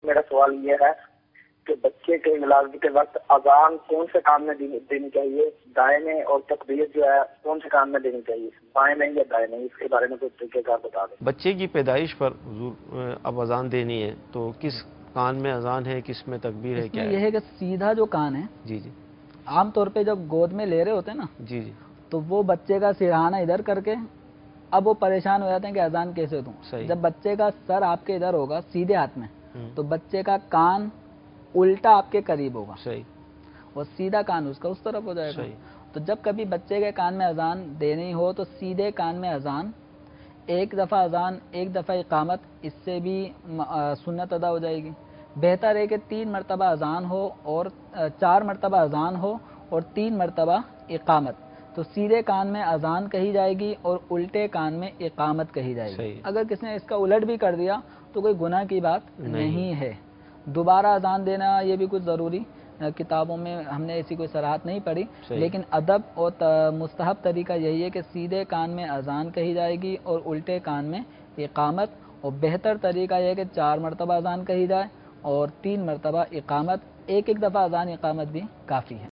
میرا سوال یہ ہے کہ بچے کے علاج کے وقت اذان کون سے کان میں دینی چاہیے، دائیں میں، اور تکبیر جو ہے کون سے کان میں دینی چاہیے، بائیں میں یا دائیں میں؟ اس کے بارے میں کوئی طریقہ کار بتا دیں۔ بچے کی پیدائش پر حضور اب اذان دینی ہے تو کس کان میں اذان ہے، کس میں تکبیر ہے، اس کیا میں ہے؟ یہ ہے کہ سیدھا جو کان ہے، جی جی عام طور پہ جب گود میں لے رہے ہوتے ہیں نا، جی جی تو وہ بچے کا سرہانہ ادھر کر کے اب وہ پریشان ہو جاتے ہیں کہ اذان کیسے دوں۔ صحیح۔ جب بچے کا سر آپ کے ادھر ہوگا سیدھے ہاتھ میں، تو بچے کا کان الٹا آپ کے قریب ہوگا، صحیح، اور سیدھا کان اس کا اس طرف ہو جائے گا۔ صحیح۔ تو جب کبھی بچے کے کان میں اذان دینی ہو تو سیدھے کان میں اذان، ایک دفعہ اذان ایک دفعہ اقامت، اس سے بھی سنت ادا ہو جائے گی۔ بہتر ہے کہ 3 مرتبہ اذان ہو اور 4 مرتبہ اذان ہو اور 3 مرتبہ اقامت، تو سیدھے کان میں اذان کہی جائے گی اور الٹے کان میں اقامت کہی جائے گی۔ صحیح۔ اگر کسی نے اس کا الٹ بھی کر دیا تو کوئی گناہ کی بات نہیں ہے۔ دوبارہ اذان دینا یہ بھی کچھ ضروری کتابوں میں ہم نے ایسی کوئی صراحت نہیں پڑھی، لیکن ادب اور مستحب طریقہ یہی ہے کہ سیدھے کان میں اذان کہی جائے گی اور الٹے کان میں اقامت، اور بہتر طریقہ یہ ہے کہ 4 مرتبہ اذان کہی جائے اور 3 مرتبہ اقامت، ایک ایک دفعہ اذان اقامت بھی کافی ہے۔